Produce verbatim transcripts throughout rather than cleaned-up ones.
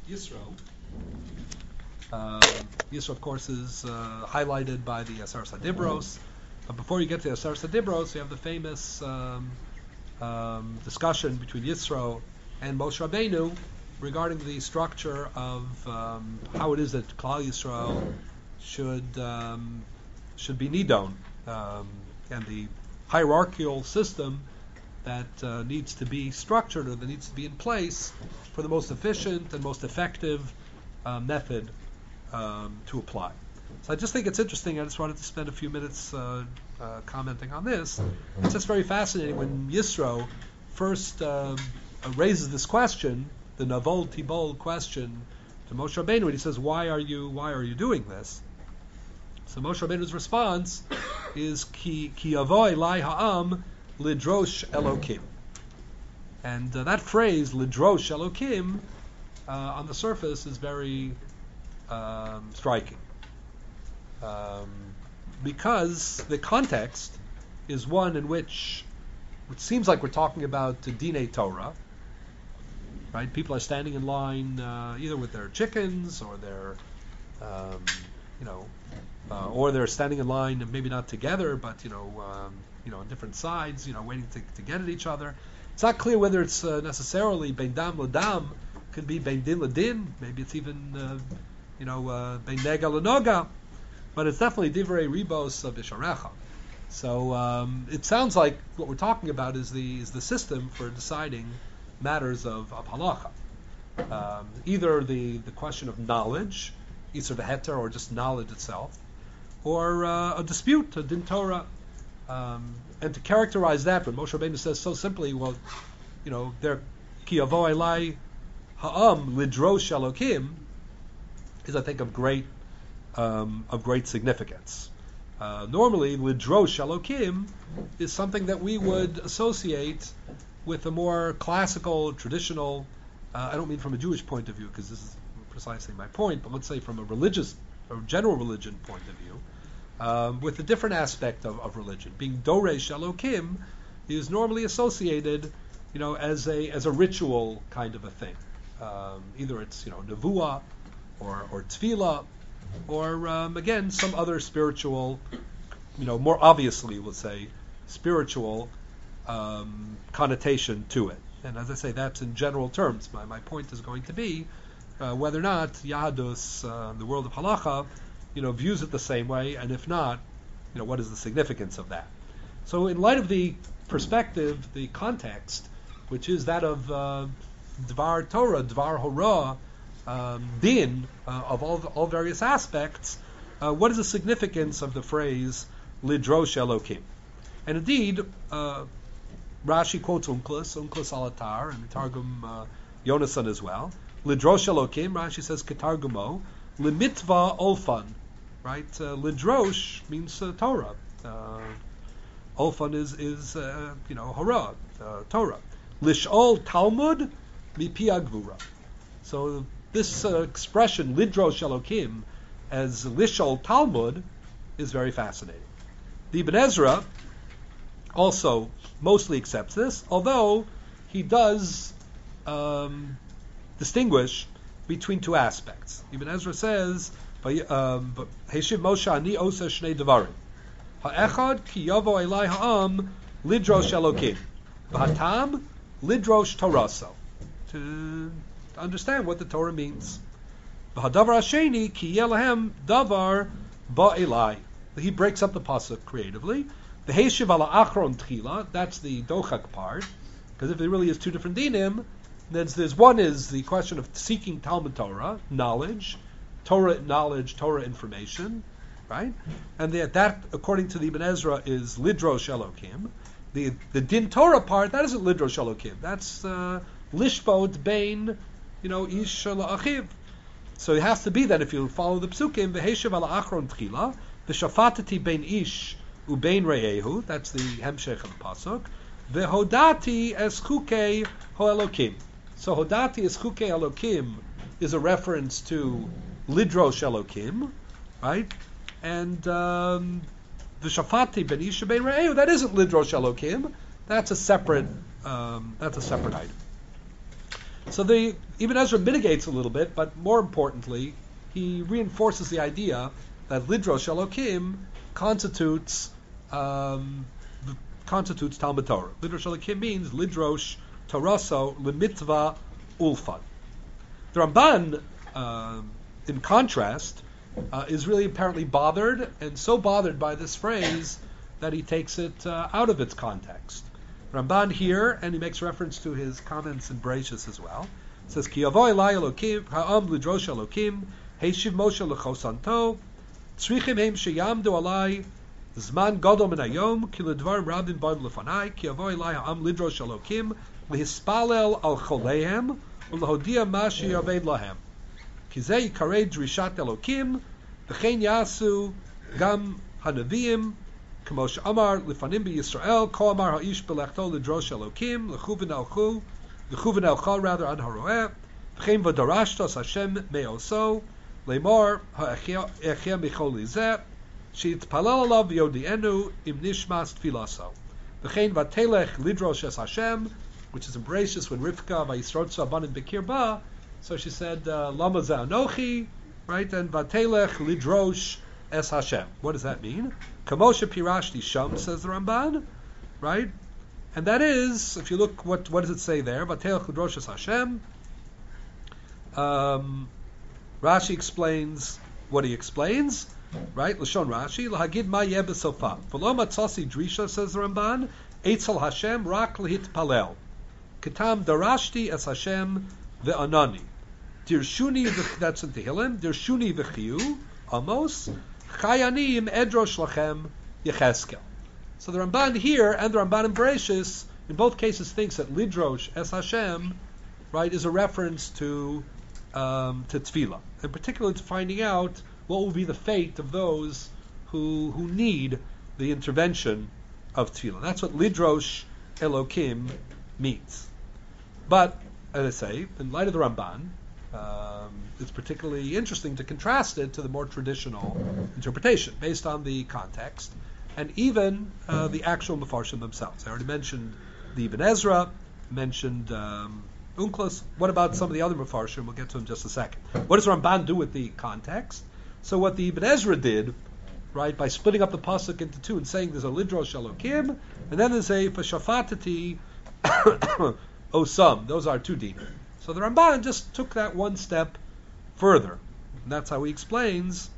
Yisro. Uh, Yisro, of course, is uh, highlighted by the Asar Sadibros. But before you get to the Asar Sadibros, you have the famous um, um, discussion between Yisro and Moshe Rabbeinu regarding the structure of um, how it is that Klal Yisrael should um, should be nidon, um, and the hierarchical system that uh, needs to be structured or that needs to be in place for the most efficient and most effective uh, method um, to apply. So I just think it's interesting. I just wanted to spend a few minutes uh, uh, commenting on this. It's just very fascinating when Yisro first um, raises this question, the Navol Tibol question, to Moshe Rabbeinu, and he says, "Why are you Why are you doing this?" So Moshe Rabbeinu's response is Ki Ki Avoy Lai Ha'am Lidrosh Elokim, and uh, that phrase Lidrosh Elokim uh, on the surface is very um, striking, um, because the context is one in which it seems like we're talking about Dinei Torah. Right, people are standing in line uh, either with their chickens or their, um, you know, uh, or they're standing in line, maybe not together, but you know, um, you know, on different sides, you know, waiting to, to get at each other. It's not clear whether it's uh, necessarily bein dam ladam, could be bein din ladin, maybe it's even, uh, you know, uh, bein nega lanoga, but it's definitely divrei ribos of isharecha. So um, it sounds like what we're talking about is the is the system for deciding matters of, of halacha. Um, either the, the question of knowledge, either the heter or just knowledge itself, or uh, a dispute, a din Torah. Um, and to characterize that, when Moshe Rabbeinu says so simply, well, you know, there ki avo elai ha'am lidrosh elokim, is I think of great um, of great significance. Uh, normally, lidrosh elokim is something that we would associate with a more classical, traditional, uh, I don't mean from a Jewish point of view, because this is precisely my point, but let's say from a religious or general religion point of view, um, with a different aspect of, of religion. Being Doresh Elokim is normally associated, you know, as a as a ritual kind of a thing. Um, either it's, you know, Nevuah or, or Tefillah, or um, again, some other spiritual, you know, more obviously, let's say, spiritual Um, connotation to it. And as I say, that's in general terms. My, my point is going to be uh, whether or not Yahadus, uh, the world of halacha, you know, views it the same way, and if not, you know, what is the significance of that? So in light of the perspective, the context, which is that of uh, Dvar Torah, Dvar Hora, um, din, uh, of all, all various aspects, uh, what is the significance of the phrase Lidrosh Elokim? And indeed, uh, Rashi quotes Unklis, Unklis Alatar, and Targum uh, Yonasan as well. Lidrosh Elokim, Rashi says Ketargumo, Limitva Olfan, right? Uh, Lidrosh means uh, Torah. Uh, Olfan is, is uh, you know, Hora, uh, Torah. Lishol Talmud, Mipi Agvura. So this uh, expression, Lidrosh Elokim, as Lishol Talmud, is very fascinating. The Ibn Ezra also mostly accepts this, although he does um, distinguish between two aspects. Ibn Ezra says, "Heshiv Moshe ani osa shnei devarim. Ha'echad ki yavo elai ha'am lidrosh elokim. V'hatam lidrosh toraso." To understand what the Torah means. V'hadavar hasheni ki yelahem davar ba'elai. He breaks up the pasuk creatively. The Heshiv ala achron tchila, that's the dochak part, because if there really is two different dinim, then there's one is the question of seeking Talmud Torah, knowledge, Torah knowledge, Torah information, right? And the, that, according to the Ibn Ezra, is Lidrosh Elokim. The the din Torah part, that isn't Lidrosh Elokim. That's uh, Lishbot Bein, you know, Ish La'achiv. So it has to be that if you follow the psukim, the Heshiv ala achron tchila, the shafatati bein Ish Ubein Re'ehu, that's the Hemshech of the Pasuk. Vehodati es chukei ho'elokim. So Hodati es chukei Elokim is a reference to Lidrosh Elokim, right? And um, the Shafati ben Isha ben Re'ehu, that isn't Lidrosh Elokim. That's a separate. Um, that's a separate item. So the Ibn Ezra mitigates a little bit, but more importantly, he reinforces the idea that Lidrosh Elokim constitutes um, constitutes Talmud Torah. Lidrosh Elokim means Lidrosh Toraso Limitva Ulfan. The Ramban, uh, in contrast, uh, is really apparently bothered, and so bothered by this phrase that he takes it uh, out of its context. Ramban here, and he makes reference to his comments in Bereshis as well, says, Ki yavo elai Elokim, ha'am lidrosh Elokim, heishiv Moshe lechosanto, tzrichim heim sheyamdu alai, zman gadol min hayom, ki ledvarim rabim ba'im lefanai, ki yavo elai ha'am lidrosh Elokim, lehispalel al choleihem, ulehodia ma sheyaved lahem. Ki ze yikarei drishat Elokim, v'chein yasu gam hanaviim, Kamosh Amar Lifanim Be Yisrael Ko Amar Ha'ish Belechto Lidrosh Elokim Lechuven Elchu Lechuven Elcha rather Ad Haroeh V'chein V'darashtos Hashem Me'oso Leimor Ha'echia Michol Lizeh She'itpalel Alav Yodienu Im Nishmas Tfilaso V'chein V'telech Lidrosh Es Hashem, which is in Bereshis when Rivka V'yisrotza Abanim Bekirba, so she said Lama Za'anochi, right, and V'telech Lidrosh Es Hashem. What does that mean? Kamosha Pirashti Sham, says the Ramban, right? And that is, if you look, what what does it say there? Vatelech Lidrosh Es Hashem. Um, Rashi explains what he explains, right? Lashon Rashi, Lahagid Ma Yeh B'Sofa. V'lo matzasi drisha, says the Ramban, Eitzel Hashem rak lehit palel. Ketam darashti es Hashem ve'anani. Dirshuni, that's in Tehillim, Dirshuni v'chiyu, Amos, Chayanim edrosh lachem Yecheskel. So the Ramban here and the Ramban in Bereshis, in both cases, thinks that Lidrosh Es Hashem, right, is a reference to um, to Tefillah, and particularly to finding out what will be the fate of those who who need the intervention of Tefillah. That's what Lidrosh Elokim means. But, as I say, in light of the Ramban, Um, it's particularly interesting to contrast it to the more traditional interpretation based on the context and even uh, the actual Mefarshim themselves. I already mentioned the Ibn Ezra, mentioned um, Unklos. What about some of the other Mefarshim? We'll get to in just a second. What does Ramban do with the context? So what the Ibn Ezra did, right, by splitting up the pasuk into two and saying there's a Lidrosh Elokim and then there's a Fashafatati Osam. Those are two dinim. So the Ramban just took that one step further. And that's how he explains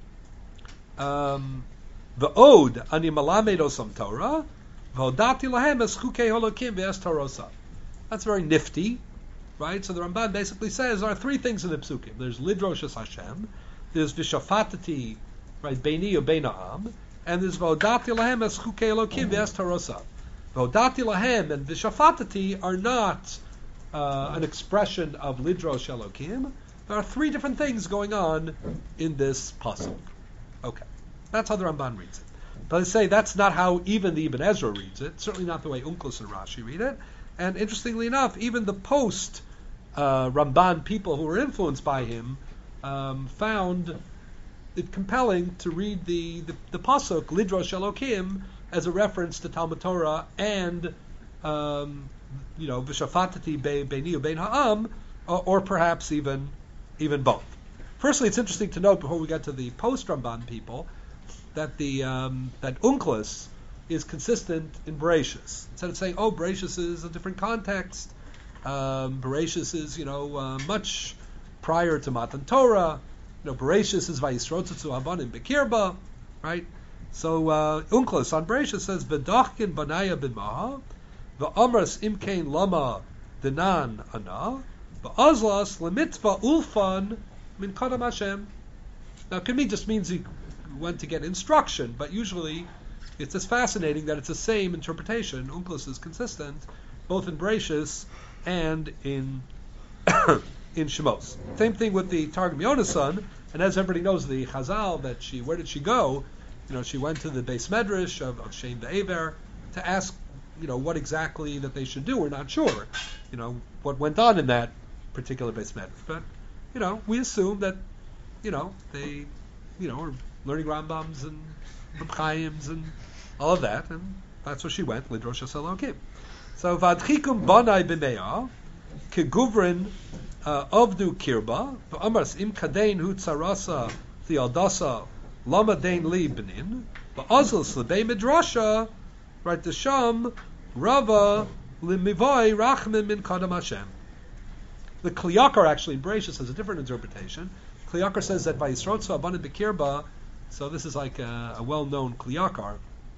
um, the Od Ani Malamed Osam Torah, V'odati Lahem Es Chukei Holokim V'es Torosa. That's very nifty, right? So the Ramban basically says there are three things in the Psukim. There's Lidrosh Es Hashem, there's Vishafatati, right, Beini Ubein Ha'am, and there's V'odati Lahem Es Chukei Holokim V'es Torosa. V'odati Lahem and Vishafatati are not Uh, an expression of Lidrosh Elokim. There are three different things going on in this pasuk. Okay, that's how the Ramban reads it. But I say that's not how even the Ibn Ezra reads it. Certainly not the way Unklos and Rashi read it. And interestingly enough, even the post uh, Ramban people who were influenced by him um, found it compelling to read the the, the pasuk Lidrosh Elokim as a reference to Talmud Torah and um, you know, Vishafatati Beini Ubein Ha'am, or perhaps even even both. Firstly, it's interesting to note before we get to the post-Ramban people that the um, that Unklos is consistent in Bereshis. Instead of saying, oh, Bereshis is a different context, um, Bereshis is, you know, uh, much prior to Matan Torah, you know, Bereshis is Vayisrotzatzu Abanim Bekirba, right? So uh, Unklos on Bereshis says, V'dachkin Banaya B'maha, V'amras imkein lama dinan ana, v'azlas lemitva ulfan min kadam Hashem. Now, it could mean just means he went to get instruction, but usually it's just fascinating that it's the same interpretation. Unklos is consistent both in Bereshis and in in Shemos. Same thing with the Targum Yonasan, and as everybody knows, the Chazal that she where did she go? You know, she went to the Beis Medrash of, of Shem Be'ever to ask, you know, what exactly that they should do. We're not sure, you know, what went on in that particular Beis Medrash. But, you know, we assume that, you know, they, you know, are learning Rambams and Reb Chaims and all of that, and that's where she went, Lidrosh Es Elokim. So, Vadchikum Banai B'meah, keguvrin avdu kirba v'amars im kadein hu tzarasa thealdasa lama dein li benin v'azl slebei midrasha right the sham rava limivai rachmin min kadam Hashem. The Kli Yakar actually in Bereshis has a different interpretation. Kli Yakar says that by Yisrotza Abanid Bekirba, so this is like a, a well-known Kli Yakar,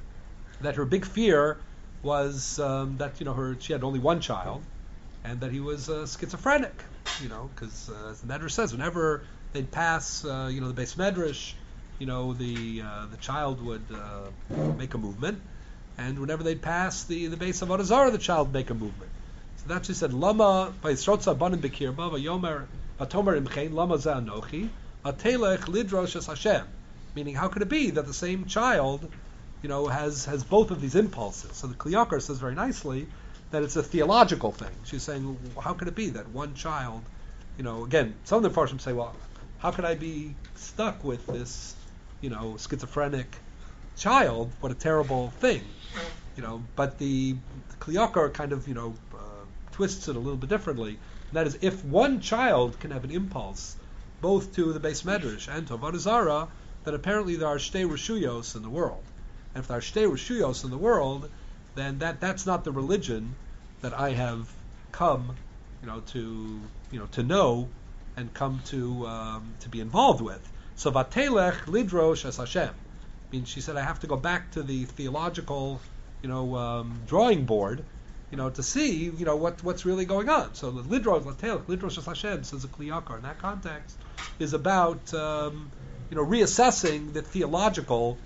that her big fear was um, that you know her she had only one child, and that he was uh, schizophrenic, you know, because uh, as the Medrash says, whenever they'd pass, uh, you know, the Beis Medrash, you know, the uh, the child would uh, make a movement, and whenever they'd pass the the Beis Avodah Zarah, the child would make a movement. So that's she said, Lama v'yisrotza banim bekirba v'yomer v'tomer imchein lama ze anochi v'telech lidrosh es Hashem. Meaning, how could it be that the same child, you know, has has both of these impulses? So the Kli Yakar says very nicely that it's a theological thing. She's saying, how could it be that one child, you know, again, some of the Farshim say, well, how could I be stuck with this, you know, schizophrenic child? What a terrible thing, you know. But the, the Kli Yakar kind of, you know, uh, twists it a little bit differently. And that is, if one child can have an impulse both to the Beis Medrash and to Avodah Zarah, then apparently there are shtei reshuyos in the world. And if there are shtei reshuyos in the world, then that, that's not the religion that I have come, you know, to you know to know and come to um, to be involved with. So vatelech lidrosh es Hashem. I mean, she said I have to go back to the theological, you know, um, drawing board, you know, to see, you know, what what's really going on. So the lidrosh vatelech lidrosh es Hashem, says the Kli Yakar in that context, is about um, you know reassessing the theological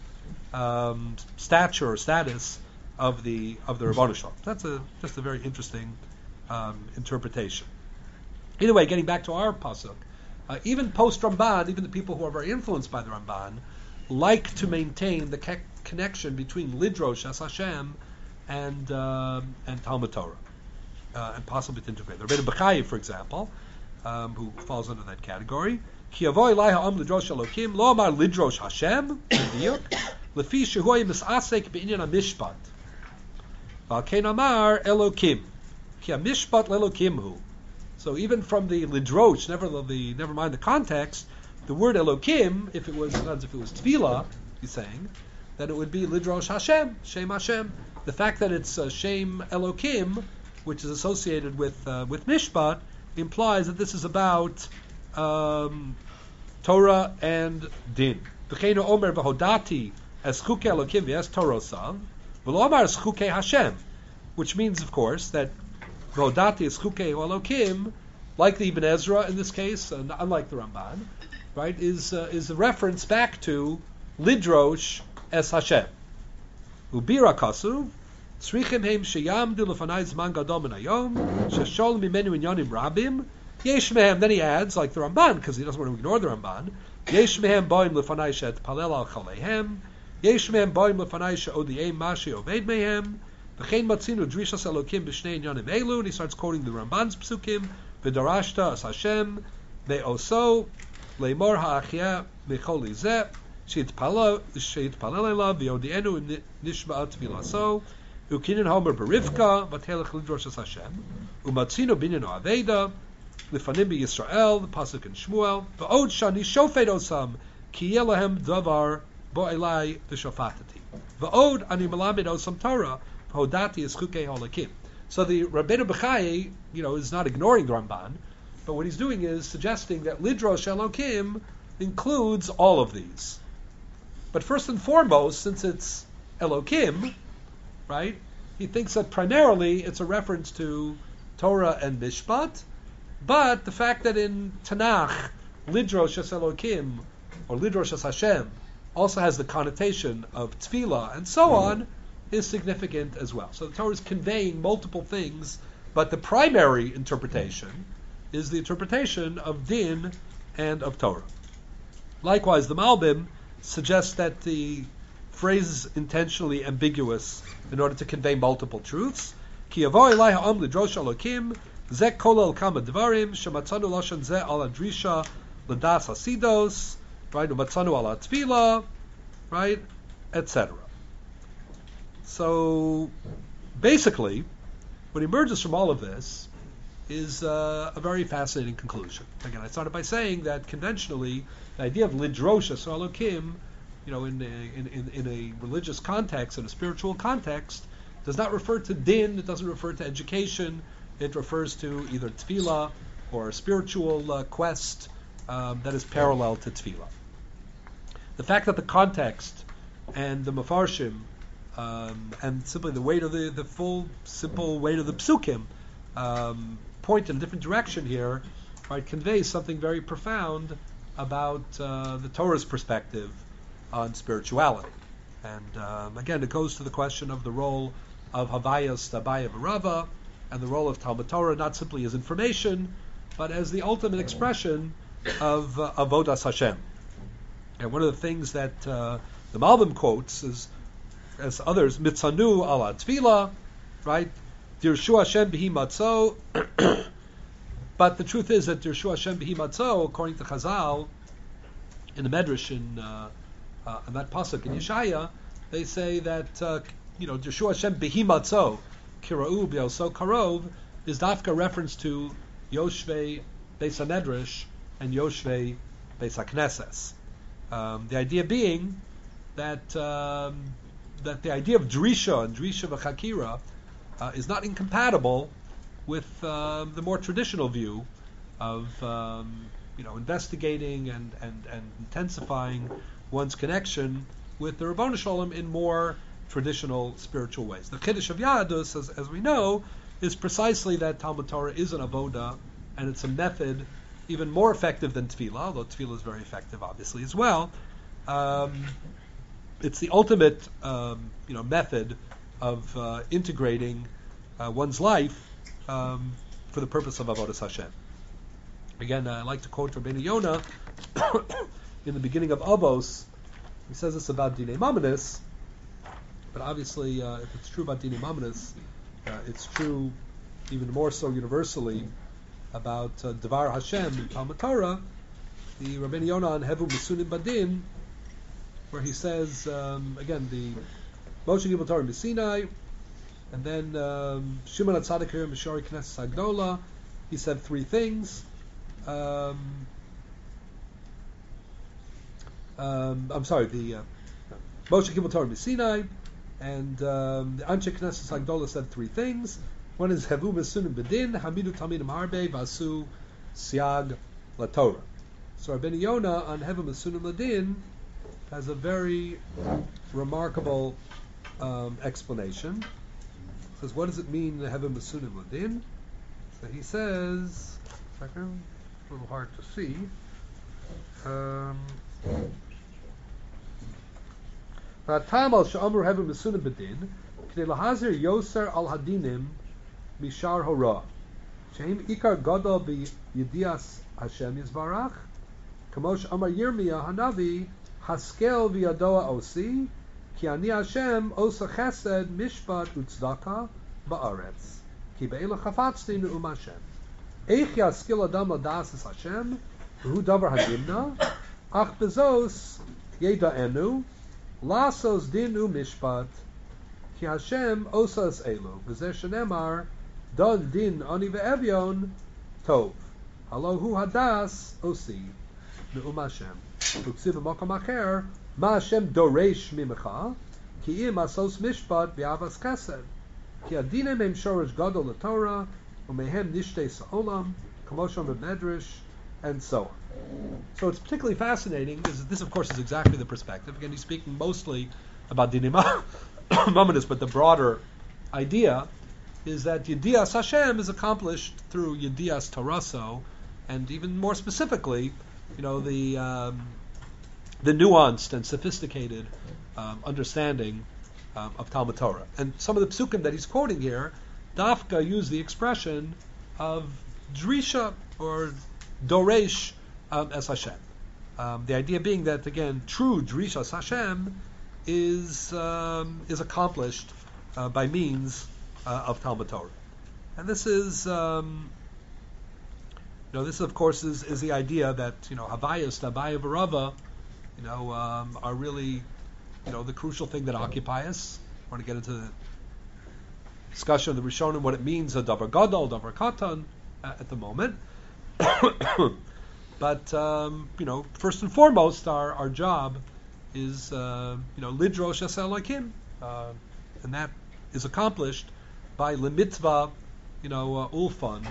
um, stature or status of the of the Rebbeinu Shalom. That's a just a very interesting um, interpretation. Either way, getting back to our pasuk, uh, even post Ramban, even the people who are very influenced by the Ramban, like to maintain the ke- connection between Lidrosh as Hashem and um, and Talmud Torah, uh, and possibly to integrate. The Rebbeinu Bechai, for example, um, who falls under that category, Ki yavo elai ha'am lidrosh Elokim lo amar lidrosh Hashem b'diuk lefi shehu misasek b'inyan hamishpat. V'alkein amar Elokim ki hamishpat leLokim hu. So even from the lidrosh, never the never mind the context, the word Elokim, if it was if it was tefillah, he's saying, then it would be lidrosh Hashem, Shem Hashem. The fact that it's uh, Shem Elokim, which is associated with uh, with mishpat, implies that this is about um, Torah and din. V'cheinu omer v'hodati as chuke Elokim v'es Torosav v'lo amar as chuke Hashem, which means, of course, that v'hodati as chuke Elokim, like the Ibn Ezra in this case, and unlike the Ramban, right, is uh, is a reference back to lidrosh es Hashem. Ubira kasu tzrichim heim sheyamdu lefanai zman gadol min hayom sheshol mimenu inyanim rabim yesh mehem. Then he adds, like the Ramban, because he doesn't want to ignore the Ramban, yesh mehem boim lefanai shet palel al chaleihem yesh mehem boim lefanai she'odiem mashi oved mehem v'chein matzinu drishas elokim b'shnei inyanim elu. And he starts quoting the Ramban's psukim, v'darashta as Hashem ve'oso leimor ha'achya mechol lizeh sheitpalel elav v'yodienu nishma'at tfilaso ukinin homer berivka v'telech lidrosh es Hashem umatzino binyan aveda lifanim b'Yisrael, the pasuk in Shmuel, v'od shani shofet osam ki yelahem davar bo elai v'shofatati v'od ani melamed osam Torah v'hodati es chukei holakim. So the Rabbeinu Bechai, you know, is not ignoring the Ramban, but what he's doing is suggesting that lidrosh Elokim includes all of these. But first and foremost, since it's Elokim, right, he thinks that primarily it's a reference to Torah and Mishpat, but the fact that in Tanakh, lidrosh es Elokim, or lidrosh es Hashem, also has the connotation of tefillah and so on, is significant as well. So the Torah is conveying multiple things, but the primary interpretation is the interpretation of din and of Torah. Likewise, the Malbim suggests that the phrase is intentionally ambiguous in order to convey multiple truths. Ki yavo elai ha'am lidrosh Elokim zeh kolel kama dvarim shematzanu lashon zeh ala drisha l'das hasidos, right, umatzanu ala tefillah, right, et cetera. So basically, what emerges from all of this is uh, a very fascinating conclusion. Again, I started by saying that conventionally, the idea of lidrosh es Elokim, you know, in a, in, in, in a religious context, in a spiritual context, does not refer to din, it doesn't refer to education, it refers to either tefillah or a spiritual uh, quest um, that is parallel to tefillah. The fact that the context and the mafarshim um, and simply the weight of the, the full, simple weight of the psukim um, point in a different direction here, right, conveys something very profound about uh, the Torah's perspective on spirituality. And um, again, it goes to the question of the role of Havayas, Abaya, Rava, and the role of Talmud Torah not simply as information, but as the ultimate expression of uh, Avodas Hashem. And one of the things that uh, the Malbim quotes is, as others, Mitzanu ala Tefillah, right? Dirshu Hashem b'hi matzo. But the truth is that Dirshu Hashem b'hi matzo, according to Chazal, in the Medrash, in, uh, uh, in that pasuk in Yeshaya, they say that uh, you know Dirshu Hashem b'hi matzo, kira'u b'yoso karov, is dafka reference to Yoshvei Beis HaMedrash and Yoshvei Beis HaKnesses. Um, the idea being that um, that the idea of drisha and drisha v'chakira uh, is not incompatible with uh, the more traditional view of um, you know investigating and, and, and intensifying one's connection with the Rabbanu Shalom in more traditional spiritual ways. The Chiddush of Yahadus, as, as we know, is precisely that Talmud Torah is an avoda, and it's a method even more effective than tefillah, although tefillah is very effective, obviously, as well. Um, it's the ultimate, um, you know, method of uh, integrating uh, one's life um, for the purpose of avodas Hashem. Again, uh, I like to quote Rabbeinu Yonah in the beginning of Avos. He says this about Dinei Mamonis, but obviously, uh, if it's true about Dinei Mamonis, uh, it's true even more so universally about uh, Devar Hashem in Talmud Torah, the Rabbeinu Yonah on Hevu Mesunim Badin, where he says, um, again, the Moshe Gibel Torah Sinai, and then um, Shimon HaTzadik here, Mishari Knesset Hagdola, he said three things. Um, um, I'm sorry, the uh, Moshe Gibel Torah Sinai, and um, the Anshe Knesset Hagdola said three things. One is Hevu Mesunim Bedin, Hamidu Talmidim Harbe, Vasu Siag LaTorah. So Rabbeinu Yonah on Hevu Mesunim Bedin has a very remarkable um, explanation. He says, what does it mean, Hevu Mesunim Bedin? So he says, second, a little hard to see. Um, Tamal Sha'amur Hevu Mesunim Bedin, K'nei Lahazir Yoser Al Hadinim Mishar Hora. Sheim Ikar Gadol Bi Yedias Hashem Yisbarach. Kamosh Amar Yirmiyah Hanavi Haskel V'Yadoa Osi Ki Ani Hashem Osa Chesed Mishpat Utzdaka Ba'aretz Ki Be'ela Chafatzti Ne'um Hashem Eich Yaskil Adam Ladas Es Hashem V'hu Davar Hadimna Ach Bezos Yeda'enu Lasos Din U Mishpat Ki Hashem Osa Es Elu V'zeh Shenemar Dod din ani ve'evyon tov. Halohu hadas osi ne'um Hashem. Uksiv b'makom acher ma Hashem doresh mimecha ki im asos mishpat b'avas chesed ki adinem em shorish gadol l'Torah u'mehem nishtei sa'olam kamosham b'medrash and so on. So it's particularly fascinating. This, this, of course, is exactly the perspective. Again, he's speaking mostly about Dinei Mamonos, but the broader idea is that Yedias Hashem is accomplished through Yedias Taraso, and even more specifically, you know, the um, the nuanced and sophisticated um, understanding um, of Talmud Torah. And some of the psukim that he's quoting here, Dafka use the expression of Drisha or Doresh um, as Hashem. Um, the idea being that, again, true Drishas Hashem is um, is accomplished uh, by means Uh, of Talmud Torah, and this is, um, you know, this of course is, is the idea that you know Havayas, Abaya, Rava, you know, um, are really, you know, the crucial thing that occupy us. I want to get into the discussion of the Rishonim, what it means, a davar gadol, davar katan, uh, at the moment. But um, you know, first and foremost, our, our job is uh, you know lidrosh es Elokim, uh, and that is accomplished by lemitzvah, you know, uh, ulfan,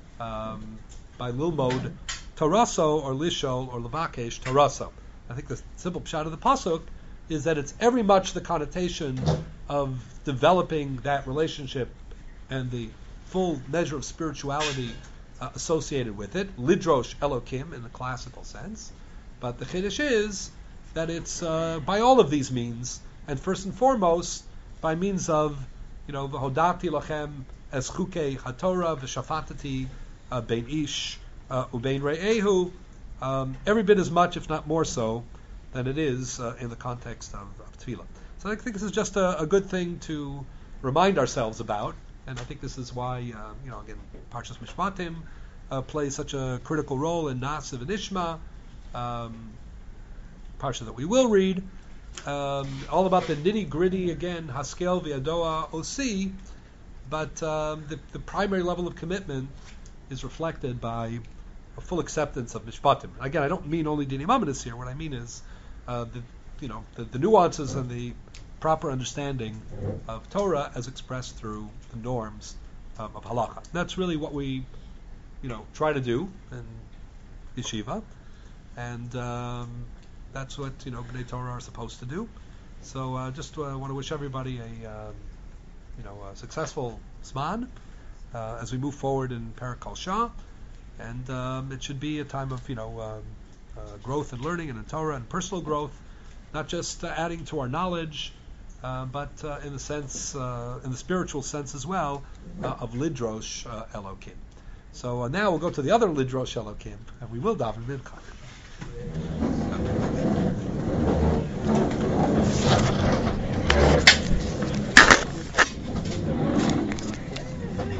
um, by lilmod taraso or lishol or levakesh taraso. I think the simple pshat of the pasuk is that it's very much the connotation of developing that relationship and the full measure of spirituality uh, associated with it, lidrosh Elokim in the classical sense. But the chiddush is that it's uh, by all of these means, and first and foremost by means of, you know, v'hodati lachem es chukei haTorah v'shafatati uh, bein ish uh, ubein re'ehu, um, every bit as much, if not more so, than it is uh, in the context of, of tefillah. So I think this is just a, a good thing to remind ourselves about, and I think this is why, uh, you know, again, Parshas Mishpatim uh, plays such a critical role in Nasiv and Ishma, um, Parsha that we will read, um, all about the nitty-gritty, again, Haskel v'Yadoa Osi, but um, the, the primary level of commitment is reflected by a full acceptance of Mishpatim. Again, I don't mean only Dini Mamonis here. What I mean is uh, the, you know, the, the nuances and the proper understanding of Torah as expressed through the norms um, of halacha. That's really what we, you know, try to do in yeshiva, and um, that's what, you know, Bnei Torah are supposed to do. So uh, just uh, want to wish everybody a um, you know a successful Zman uh, as we move forward in Perek Kol Shah, and um, it should be a time of, you know um, uh, growth and learning and in Torah and personal growth, not just uh, adding to our knowledge, uh, but uh, in the sense, uh, in the spiritual sense as well, uh, of lidrosh uh, Elokim. So uh, now we'll go to the other lidrosh Elokim, and we will daven mincha.